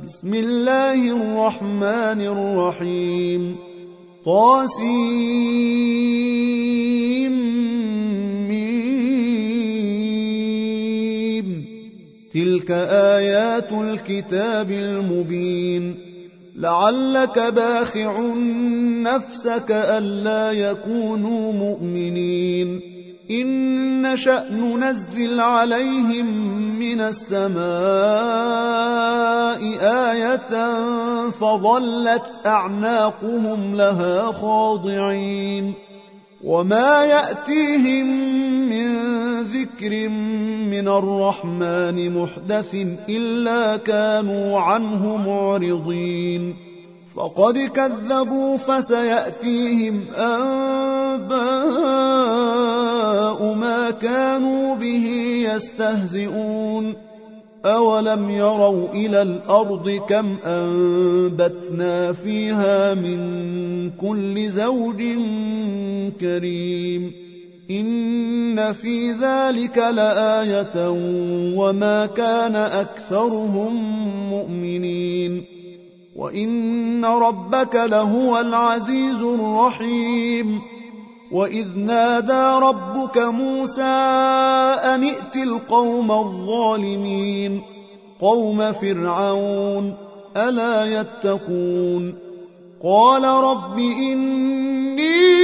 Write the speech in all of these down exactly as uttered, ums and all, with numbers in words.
بسم الله الرحمن الرحيم طاسيم تلك آيات الكتاب المبين لعلك باخع نفسك ألا يكونوا مؤمنين إن نشأ ننزل عليهم من السماء آية فظلت أعناقهم لها خاضعين وما يأتيهم من ذكر من الرحمن محدث إلا كانوا عنه معرضين فقد كذبوا فسيأتيهم أنباء ما كانوا به يستهزئون أولم يروا إلى الأرض كم أنبتنا فيها من كل زوج كريم إن في ذلك لآية وما كان أكثرهم مؤمنين وإن ربك لهو العزيز الرحيم وإذ نادى ربك موسى أن ائت القوم الظالمين قوم فرعون ألا يتقون قال رب إني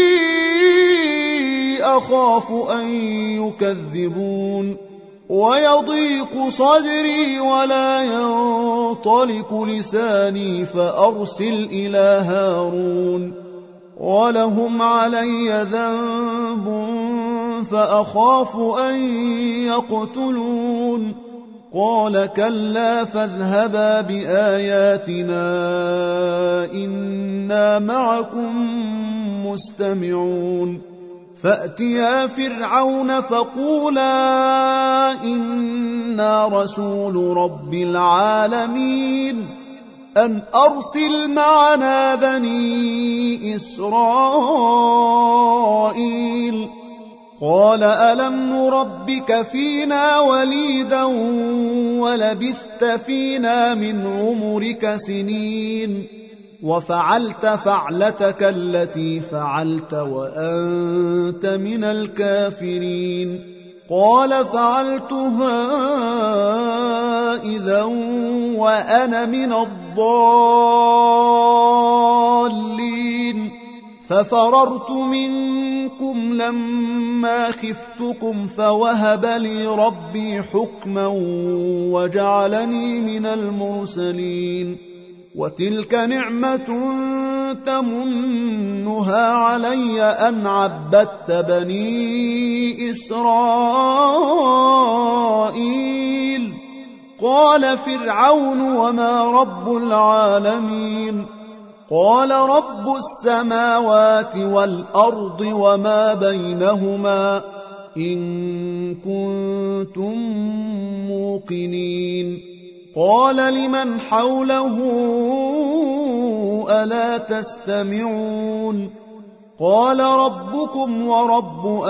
أخاف أن يكذبون ويضيق صدري ولا ينطلق لساني فأرسل إلى هارون ولهم علي ذنب فأخاف أن يقتلون قال كلا فاذهبا بآياتنا إنا معكم مستمعون فأتيا فرعون فقولا إنا رسول رب العالمين أن أرسل معنا بني إسرائيل قال ألم نربك فينا وليدا ولبثت فينا من عمرك سنين وفعلت فعلتك التي فعلت وأنت من الكافرين قال فعلتها إذا وأنا من الضالين ففررت منكم لما خفتكم فوهب لي ربي حكما وجعلني من المرسلين وتلك نعمة تمنها علي أن عبدت بني إسرائيل قال فرعون وما رب العالمين قال رب السماوات والأرض وما بينهما إن كنتم موقنين قال لمن حوله ألا تستمعون قال ربكم ورب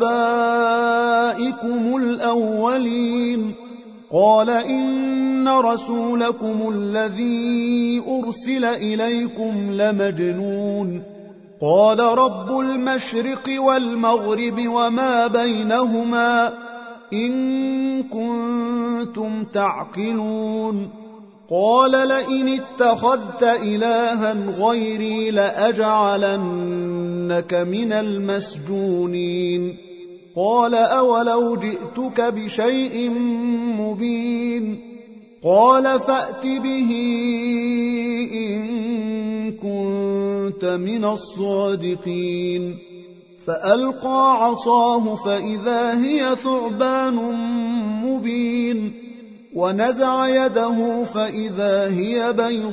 آبائكم الأولين قال إن رسولكم الذي أرسل إليكم لمجنون قال رب المشرق والمغرب وما بينهما إن كنتم تعقلون قال لئن اتخذت إلها غيري لأجعلنك من المسجونين قال أولو جئتك بشيء مبين قال فأت به إن كنت من الصادقين فألقى عصاه فإذا هي ثعبان مبين ونزع يده فإذا هي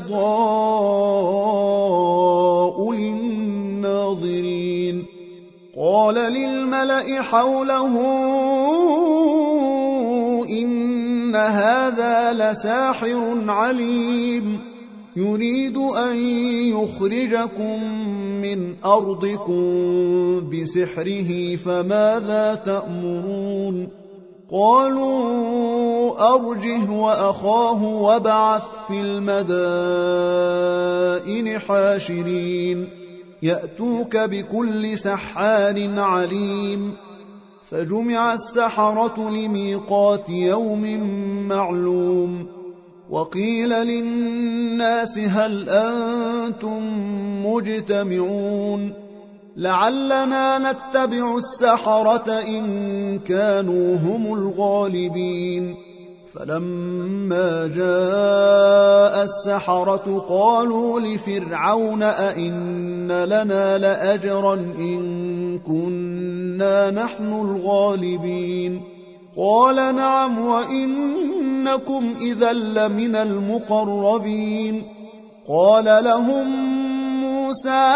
بيضاء للناظرين قال للملأ حوله إن هذا لساحر عليم يريد أن يخرجكم من أرضكم بسحره فماذا تأمرون قالوا أرجه وأخاه وابعث في المدائن حاشرين يأتوك بكل سحار عليم فجمع السحرة لميقات يوم معلوم وقيل للناس هل أنتم مجتمعون لعلنا نتبع السحرة إن كانوا هم الغالبين فلما جاء السحرة قالوا لفرعون أئن لنا لأجرا إن كنا نحن الغالبين قال نعم وإنكم إذا لمن المقربين قال لهم موسى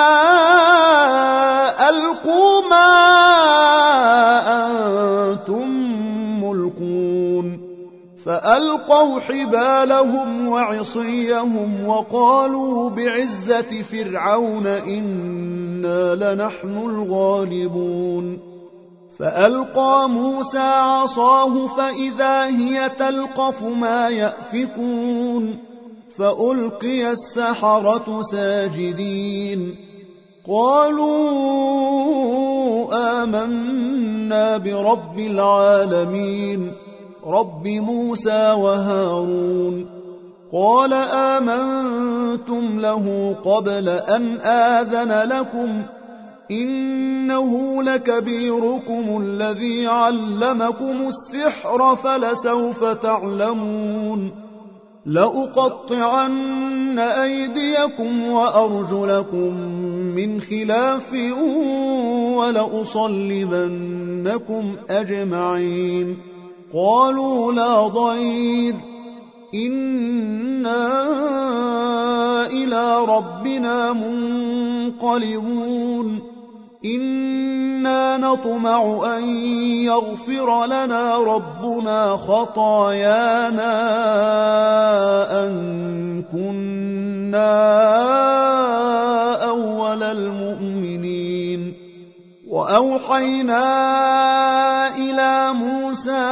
ألقوا ما أنتم ملقون فألقوا حبالهم وعصيهم وقالوا بعزة فرعون إنا لنحن الغالبون فألقى موسى عصاه فإذا هي تلقف ما يأفكون فألقي السحرة ساجدين قالوا آمنا برب العالمين رب موسى وهارون قال آمنتم له قبل أن آذن لكم إنه لكبيركم الذي علمكم السحر فلسوف تعلمون لأقطعن أيديكم وأرجلكم من خلاف ولأصلبنكم أجمعين قالوا لا ضير إنا إلى ربنا منقلبون إنا نطمع أن يغفر لنا ربنا خطايانا أن كنا أول المؤمنين وأوحينا إلى موسى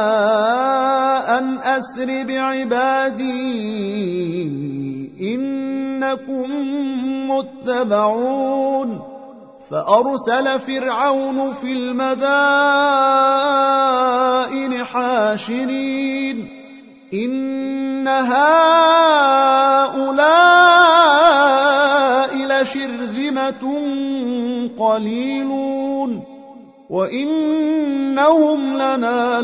أن أسر بعبادي إنكم متبعون فأرسل فرعون في المدائن حاشرين إن هؤلاء لشرذمة قليلون وإنهم لنا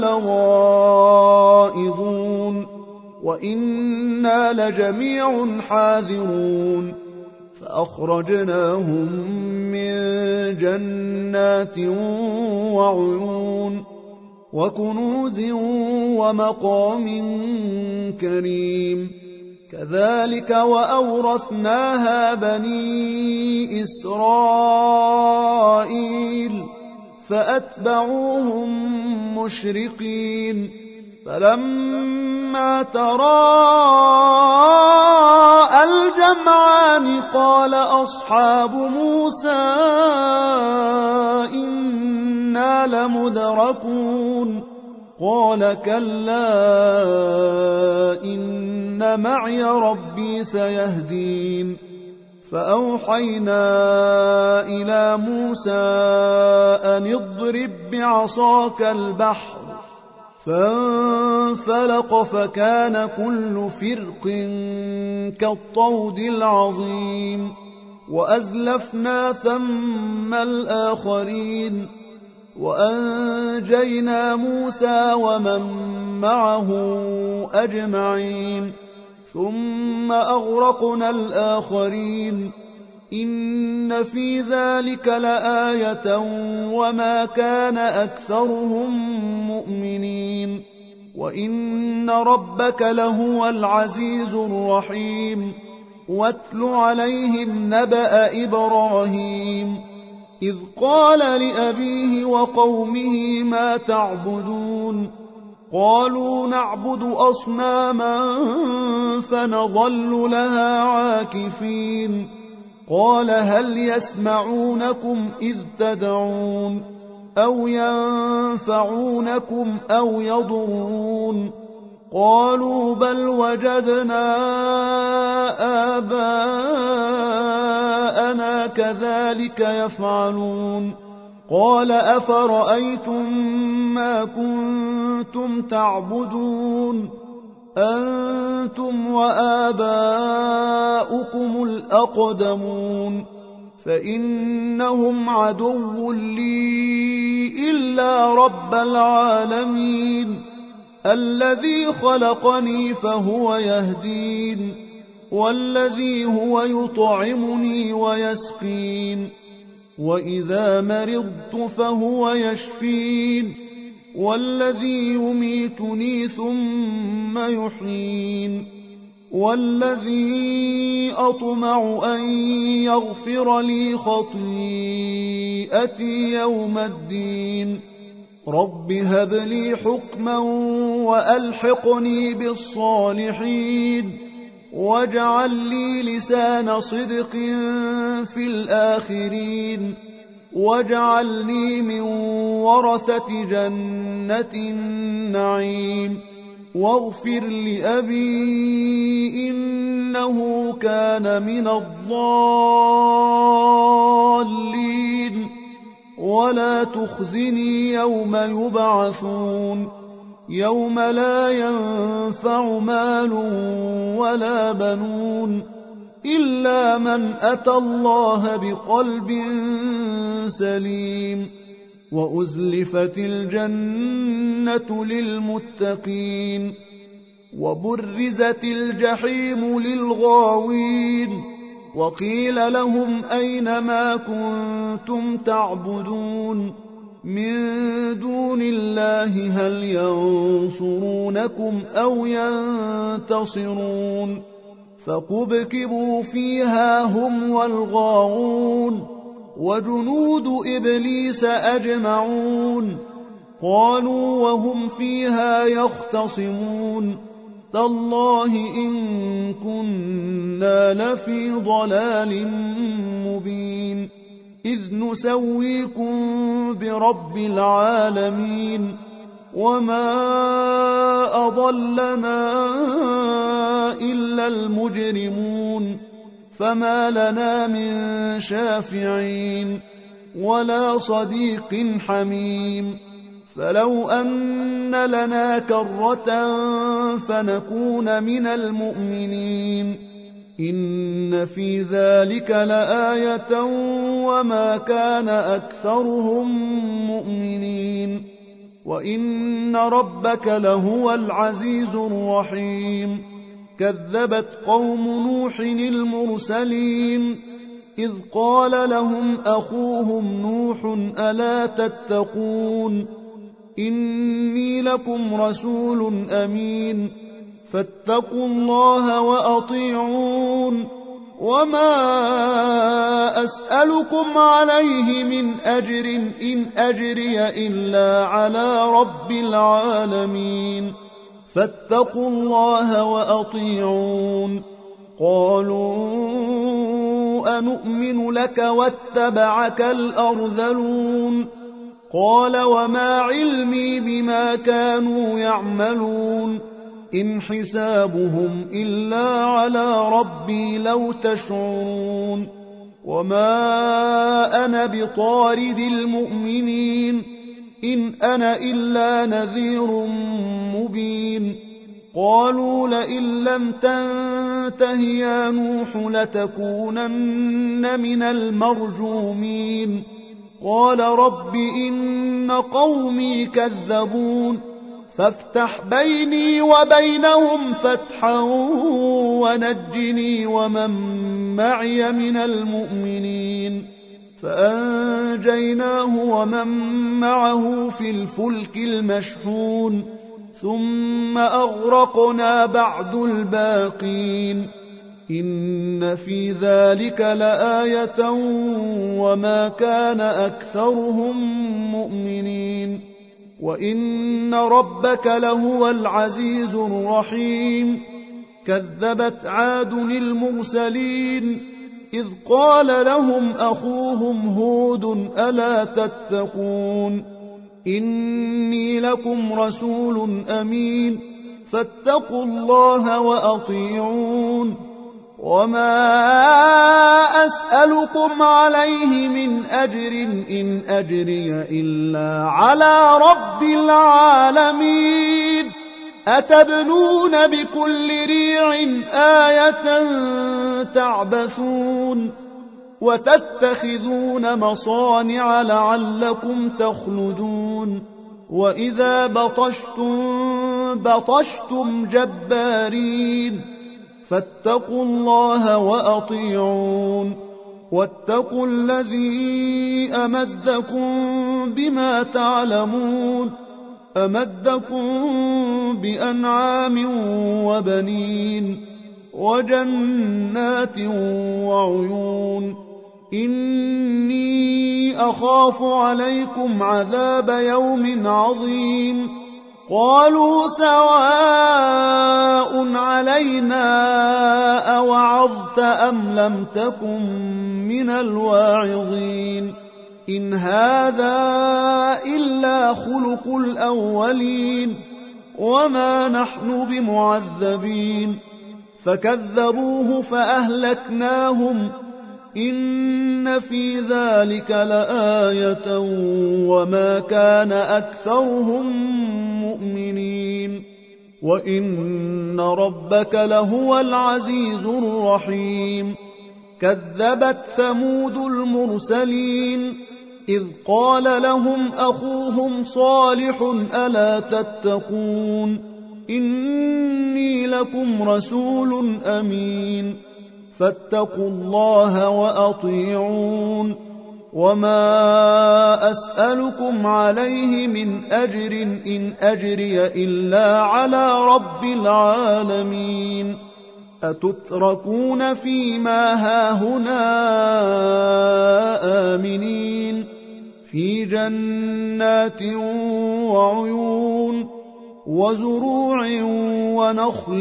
لغائظون وإنا لجميع حاذرون فأخرجناهم من جنات وعيون وكنوز ومقام كريم كذلك وأورثناها بني إسرائيل فأتبعوهم مشرقين فلما تراءى الجمعان قال أصحاب موسى إنا لمدركون قال كلا إن معي ربي سيهدين فأوحينا إلى موسى أن اضرب بعصاك البحر فانفلق فكان كل فرق كالطود العظيم وأزلفنا ثم الآخرين وأنجينا موسى ومن معه أجمعين ثم أغرقنا الآخرين إن في ذلك لآية وما كان أكثرهم مؤمنين وإن ربك لهو العزيز الرحيم واتل عليهم نبأ إبراهيم إذ قال لأبيه وقومه ما تعبدون قالوا نعبد أصناما فنظل لها عاكفين قال هل يسمعونكم إذ تدعون أو ينفعونكم أو يضرون قالوا بل وجدنا آباءنا كذلك يفعلون قال أفرأيتم ما كنتم تعبدون أنتم وآباؤكم الأقدمون فإنهم عدو لي إلا رب العالمين الذي خلقني فهو يهدين والذي هو يطعمني ويسقين وإذا مرضت فهو يشفين والذي يميتني ثم يحيين والذي أطمع أن يغفر لي خطيئتي يوم الدين رب هب لي حكما وألحقني بالصالحين واجعل لي لسان صدق في الآخرين واجعلني من ورثة جنة النعيم واغفر لأبي إنه كان من الضالين ولا تخزني يوم يبعثون يوم لا ينفع مال ولا بنون إلا من أتى الله بقلب سليم وأزلفت الجنة للمتقين وبرزت الجحيم للغاوين وقيل لهم أين ما كنتم تعبدون من دون الله هل ينصرونكم أو ينتصرون فكبكبوا فيها هم والغاوون وجنود إبليس أجمعون قالوا وهم فيها يختصمون تالله إن كنا لفي ضلال مبين إذ نسويكم برب العالمين وما أضلنا إلا المجرمون فما لنا من شافعين ولا صديق حميم فلو أن لنا كرة فنكون من المؤمنين إن في ذلك لآية وما كان أكثرهم مؤمنين وإن ربك لهو العزيز الرحيم كذبت قوم نوح المرسلين إذ قال لهم أخوهم نوح ألا تتقون إني لكم رسول أمين فاتقوا الله وأطيعون وما أسألكم عليه من أجر إن أجري إلا على رب العالمين فاتقوا الله وأطيعون قالوا أنؤمن لك واتبعك الأرذلون قال وما علمي بما كانوا يعملون إن حسابهم إلا على ربي لو تشعرون وما أنا بطارد المؤمنين إن أنا إلا نذير مبين قالوا لئن لم تنته يا نوح لتكونن من المرجومين قال رب إن قومي كذبون فافتح بيني وبينهم فتحا ونجني ومن معي من المؤمنين فأنجيناه ومن معه في الفلك المشحون ثم أغرقنا بعد الباقين إن في ذلك لآية وما كان أكثرهم مؤمنين وإن ربك لهو العزيز الرحيم كذبت عاد المرسلين إذ قال لهم أخوهم هود ألا تتقون إني لكم رسول أمين فاتقوا الله وأطيعون وما أسألكم عليه من أجر إن أجري إلا على رب العالمين أتبنون بكل ريع آية تعبثون وتتخذون مصانع لعلكم تخلدون وإذا بطشتم بطشتم جبارين فاتقوا الله وأطيعون واتقوا الذي أمدكم بما تعلمون أمدكم بأنعام وبنين وجنات وعيون إني أخاف عليكم عذاب يوم عظيم قالوا سواء علينا أوعظت أم لم تكن من الواعظين إن هذا إلا خلق الأولين وما نحن بمعذبين فكذبوه فأهلكناهم إن في ذلك لآية وما كان أكثرهم مؤمنين وإن ربك لهو العزيز الرحيم كذبت ثمود المرسلين إذ قال لهم أخوهم صالح ألا تتقون إني لكم رسول أمين فاتقوا الله وأطيعون وما أسألكم عليه من أجر إن أجري إلا على رب العالمين أتتركون فيما هاهنا آمنين في جنات وعيون وزروع ونخل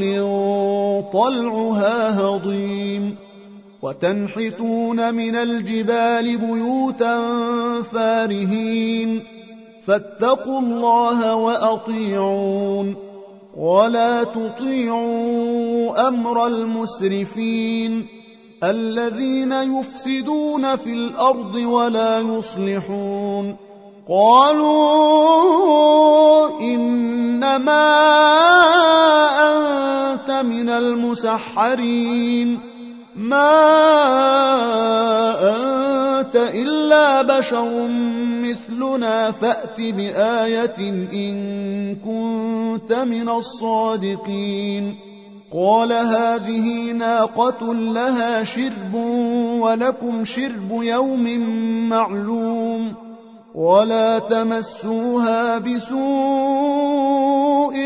طلعها هضيم وتنحتون من الجبال بيوتا فارهين فاتقوا الله وأطيعون ولا تطيعوا أمر المسرفين الذين يفسدون في الأرض ولا يصلحون قالوا إنما أنت من المسحرين ما أنت إلا بشر مثلنا فأت بآية إن كنت من الصادقين قال هذه ناقة لها شرب ولكم شرب يوم معلوم ولا تمسوها بسوء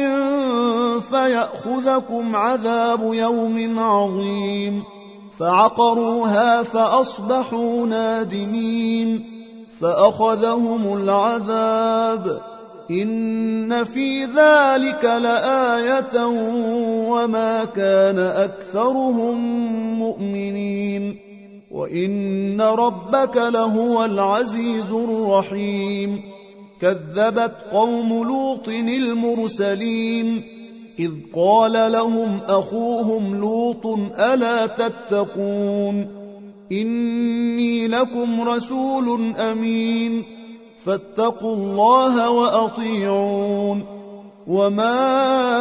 فيأخذكم عذاب يوم عظيم فعقروها فأصبحوا نادمين فأخذهم العذاب إن في ذلك لآية وما كان أكثرهم مؤمنين وإن ربك لهو العزيز الرحيم كذبت قوم لوط المرسلين إذ قال لهم أخوهم لوط ألا تتقون إني لكم رسول أمين فاتقوا الله وأطيعون وما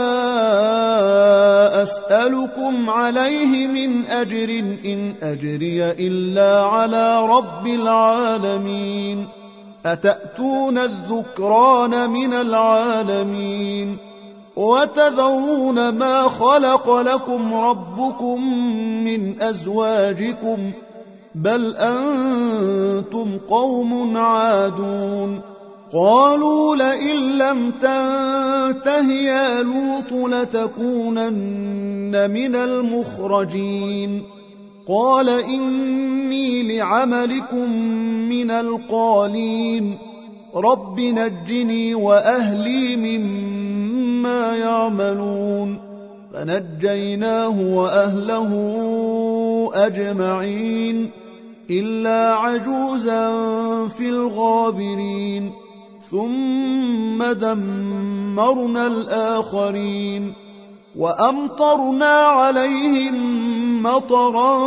أسألكم عليه من أجر إن أجري إلا على رب العالمين أتأتون الذكران من العالمين وتذرون ما خلق لكم ربكم من أزواجكم بل أنتم قوم عادون قالوا لئن لم تنته يا لوط لتكونن من المخرجين قال إني لعملكم من القالين رب نجني وأهلي مما يعملون فنجيناه وأهله أجمعين إلا عجوزا في الغابرين ثم دمرنا الآخرين وأمطرنا عليهم مطرا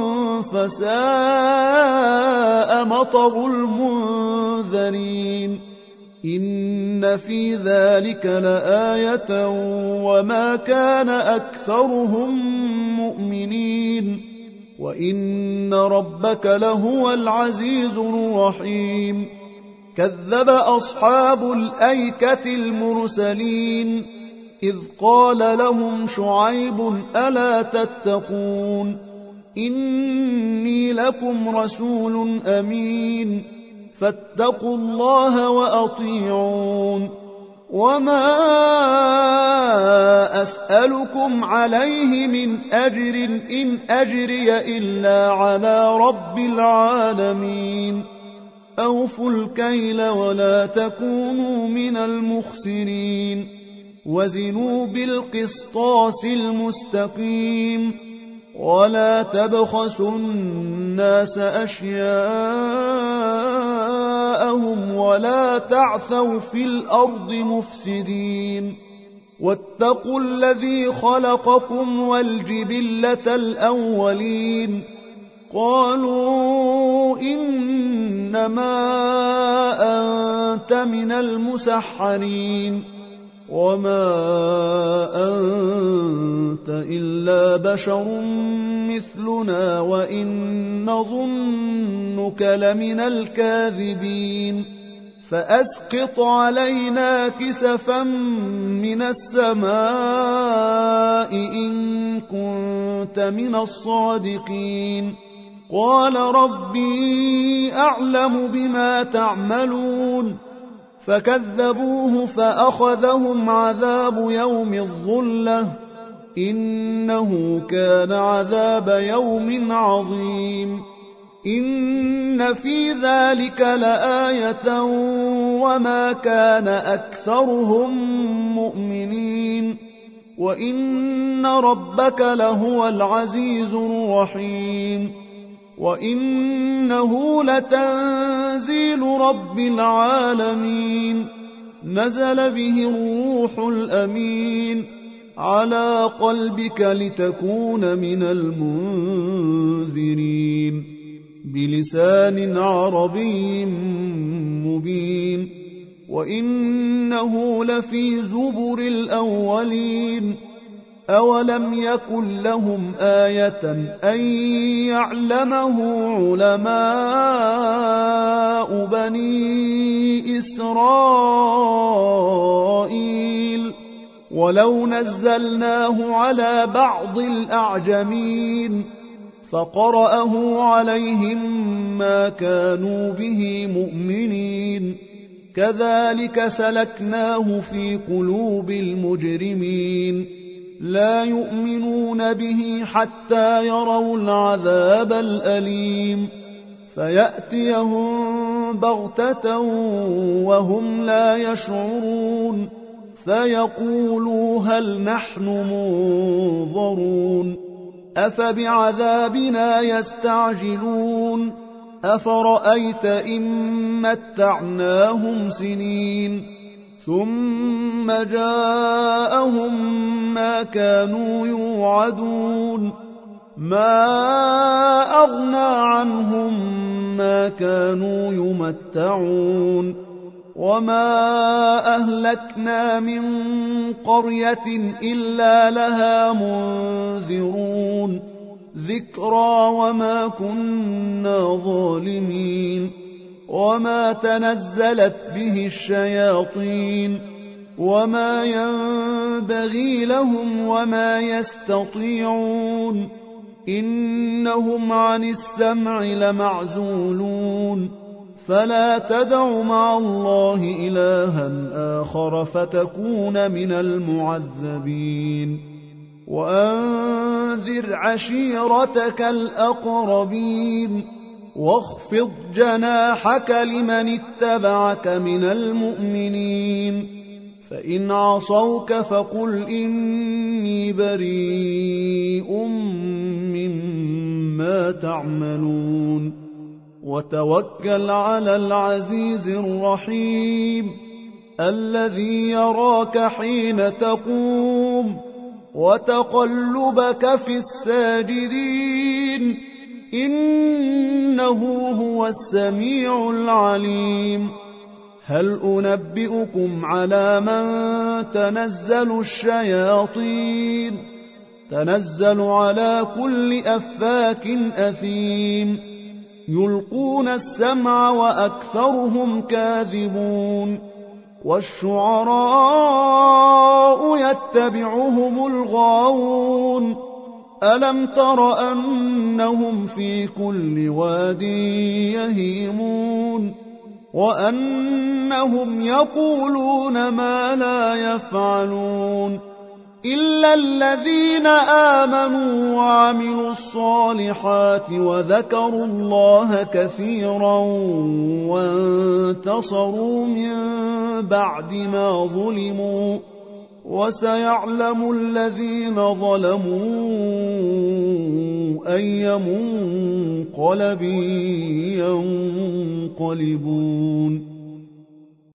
فساء مطر المنذرين إن في ذلك لآية وما كان أكثرهم مؤمنين وإن ربك لهو العزيز الرحيم كذب أصحاب الأيكة المرسلين إذ قال لهم شعيب ألا تتقون إني لكم رسول أمين فاتقوا الله وأطيعون وما أسألكم عليه من أجر إن أجري إلا على رب العالمين أوفوا الكيل ولا تكونوا من المخسرين وزنوا بالقسطاس المستقيم ولا تبخسوا الناس أشياءهم ولا تعثوا في الأرض مفسدين واتقوا الذي خلقكم والجبلة الأولين قالوا إنما أنت من المسحرين وما أنت إلا بشر مثلنا وإن نظنك لمن الكاذبين فأسقط علينا كسفا من السماء إن كنت من الصادقين قال ربي أعلم بما تعملون فكذبوه فأخذهم عذاب يوم الظلة إنه كان عذاب يوم عظيم إن في ذلك لآية وما كان أكثرهم مؤمنين وإن ربك لهو العزيز الرحيم وإنه لتنزيل رب العالمين نزل به الروح الأمين على قلبك لتكون من المنذرين بلسان عربي مبين وإنه لفي زبر الأولين أولم يكن لهم آية أن يعلمه علماء بني إسرائيل ولو نزلناه على بعض الأعجمين فقرأه عليهم ما كانوا به مؤمنين كذلك سلكناه في قلوب المجرمين لا يؤمنون به حتى يروا العذاب الأليم فيأتيهم بغتة وهم لا يشعرون فيقولوا هل نحن منظرون أفبعذابنا يستعجلون أفرأيت إن متعناهم سنين ثم جاءهم ما كانوا يوعدون ما أغنى عنهم ما كانوا يمتعون وما أهلكنا من قرية إلا لها منذرون ذكرى وما كنا ظالمين وما تنزلت به الشياطين وما ينبغي لهم وما يستطيعون إنهم عن السمع لمعزولون فلا تدع مع الله إلها آخر فتكون من المعذبين وأنذر عشيرتك الأقربين واخفض جناحك لمن اتبعك من المؤمنين فإن عصوك فقل إني بريء مما بما تعملون وتوكل على العزيز الرحيم الذي يراك حين تقوم وتقلبك في الساجدين إنه هو السميع العليم هل أنبئكم على من تنزل الشياطين تنزل على كل أفاك أثيم يلقون السمع وأكثرهم كاذبون والشعراء يتبعهم الغاوون ألم تر أنهم في كل واد يهيمون وأنهم يقولون ما لا يفعلون إلا الذين آمنوا وعملوا الصالحات وذكروا الله كثيرا وانتصروا من بعد ما ظلموا وسيعلم الذين ظلموا أي منقلب ينقلبون